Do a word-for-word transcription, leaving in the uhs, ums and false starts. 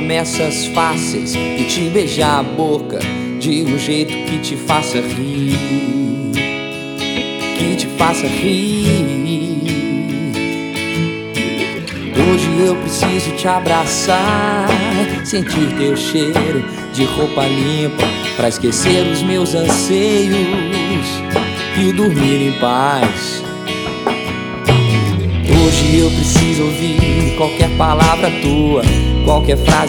promessas fáceis e te beijar a boca de um jeito que te faça rir, que te faça rir. Hoje eu preciso te abraçar, sentir teu cheiro de roupa limpa, pra esquecer os meus anseios e dormir em paz. Hoje eu preciso ouvir qualquer palavra tua, qualquer frase